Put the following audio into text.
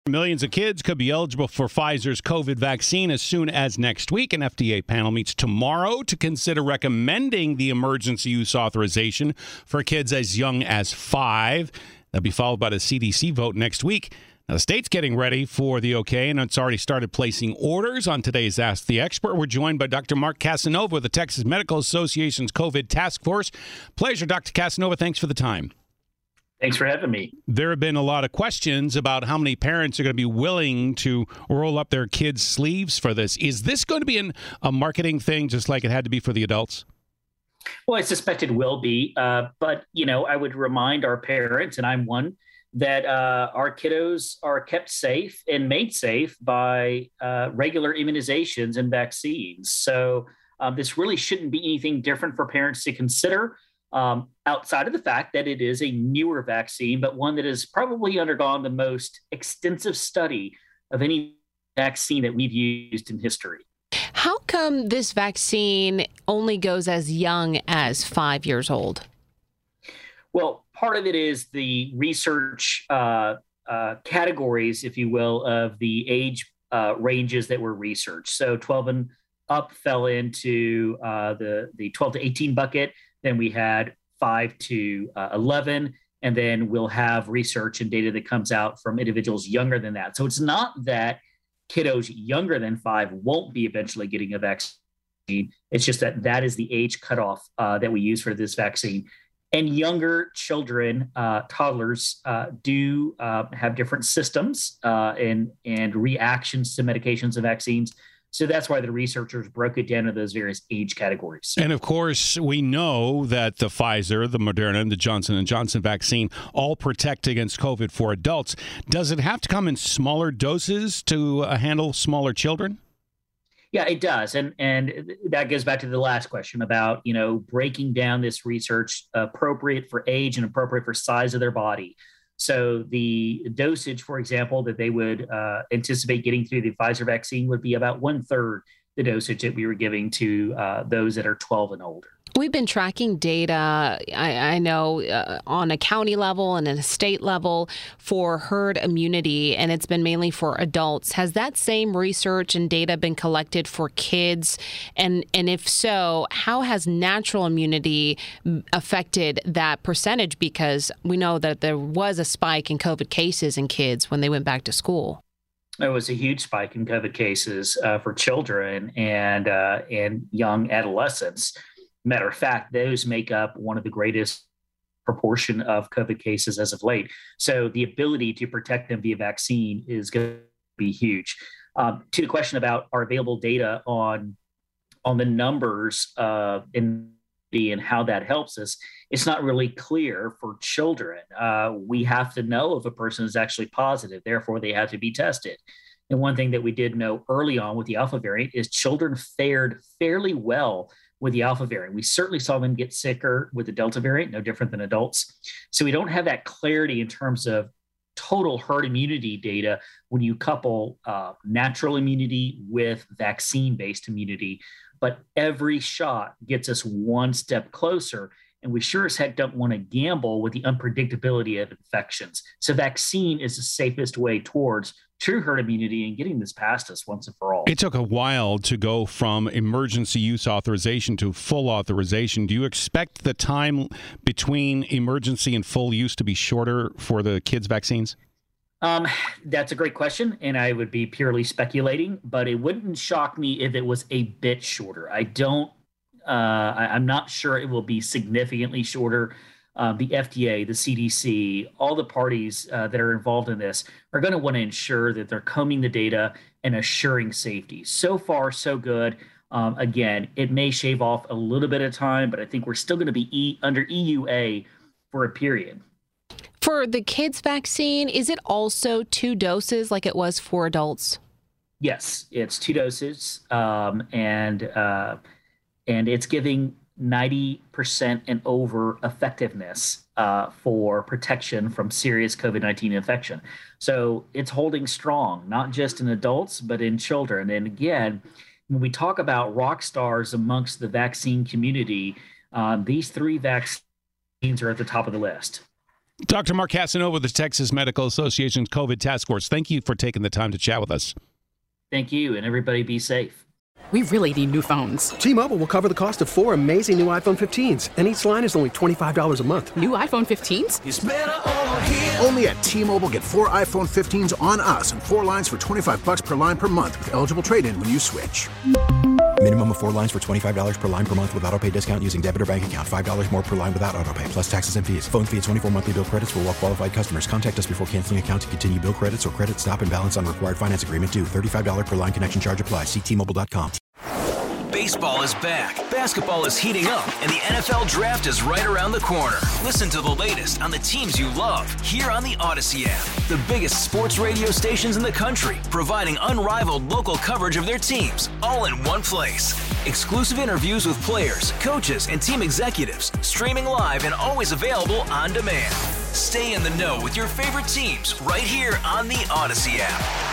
Millions of kids could be eligible for Pfizer's COVID vaccine as soon as next week. An FDA panel meets tomorrow to consider recommending the emergency use authorization for kids as young as 5. That'll be followed by the CDC vote next week. Now, the state's getting ready for the okay, and it's already started placing orders. On today's Ask the Expert, we're joined by Dr. Mark Casanova of the Texas Medical Association's COVID Task Force. Pleasure, Dr. Casanova. Thanks for the time. Thanks for having me. There have been a lot of questions about how many parents are going to be willing to roll up their kids' sleeves for this. Is this going to be a marketing thing just like it had to be for the adults? Well, I suspect it will be. But, I would remind our parents, and I'm one, that our kiddos are kept safe and made safe by regular immunizations and vaccines. So this really shouldn't be anything different for parents to consider. Outside of the fact that it is a newer vaccine, but one that has probably undergone the most extensive study of any vaccine that we've used in history. How come this vaccine only goes as young as 5 years old? Well, part of it is the research categories, if you will, of the age ranges that were researched. So 12 and up fell into the 12 to 18 bucket. Then we had 5 to 11, and then we'll have research and data that comes out from individuals younger than that. So it's not that kiddos younger than 5 won't be eventually getting a vaccine. It's just that is the age cutoff that we use for this vaccine. And younger children, toddlers, do have different systems and reactions to medications and vaccines. So that's why the researchers broke it down into those various age categories. And of course, we know that the Pfizer, the Moderna, and the Johnson & Johnson vaccine all protect against COVID for adults. Does it have to come in smaller doses to handle smaller children? Yeah, it does. And that goes back to the last question about, breaking down this research appropriate for age and appropriate for size of their body. So the dosage, for example, that they would anticipate getting through the Pfizer vaccine would be about 1/3 the dosage that we were giving to those that are 12 and older. We've been tracking data, I know, on a county level and at a state level for herd immunity, and it's been mainly for adults. Has that same research and data been collected for kids? And if so, how has natural immunity affected that percentage? Because we know that there was a spike in COVID cases in kids when they went back to school. There was a huge spike in COVID cases for children and young adolescents. Matter of fact, those make up one of the greatest proportion of COVID cases as of late. So the ability to protect them via vaccine is going to be huge. To the question about our available data on the numbers and how that helps us, it's not really clear for children. We have to know if a person is actually positive, therefore they have to be tested. And one thing that we did know early on with the Alpha variant is children fared fairly well with the Alpha variant. We certainly saw them get sicker with the Delta variant, no different than adults. So we don't have that clarity in terms of total herd immunity data when you couple natural immunity with vaccine-based immunity. But every shot gets us one step closer, and we sure as heck don't want to gamble with the unpredictability of infections. So vaccine is the safest way towards true herd immunity and getting this past us once and for all. It took a while to go from emergency use authorization to full authorization. Do you expect the time between emergency and full use to be shorter for the kids' vaccines? That's a great question, and I would be purely speculating, but it wouldn't shock me if it was a bit shorter. I'm not sure it will be significantly shorter. The FDA, the CDC, all the parties that are involved in this are going to want to ensure that they're combing the data and assuring safety. So far, so good. Again, it may shave off a little bit of time, but I think we're still going to be under EUA for a period. For the kids' vaccine, is it also 2 doses like it was for adults? Yes, it's 2 doses, and it's giving 90% and over effectiveness for protection from serious COVID-19 infection. So it's holding strong, not just in adults, but in children. And again, when we talk about rock stars amongst the vaccine community, these 3 vaccines are at the top of the list. Dr. Mark Casanova with the Texas Medical Association's COVID Task Force. Thank you for taking the time to chat with us. Thank you, and everybody be safe. We really need new phones. T-Mobile will cover the cost of 4 amazing new iPhone 15s, and each line is only $25 a month. New iPhone 15s? It's better over here. Only at T-Mobile, get 4 iPhone 15s on us and 4 lines for $25 per line per month with eligible trade-in when you switch. Minimum of 4 lines for $25 per line per month with autopay discount using debit or bank account. $5 more per line without autopay, plus taxes and fees. Phone fee at 24 monthly bill credits for well-qualified customers. Contact us before canceling account to continue bill credits or credit stop and balance on required finance agreement due. $35 per line connection charge applies. See T-Mobile.com. Baseball is back, basketball is heating up, and the NFL Draft is right around the corner. Listen to the latest on the teams you love here on the Odyssey app. The biggest sports radio stations in the country, providing unrivaled local coverage of their teams, all in one place. Exclusive interviews with players, coaches, and team executives, streaming live and always available on demand. Stay in the know with your favorite teams right here on the Odyssey app.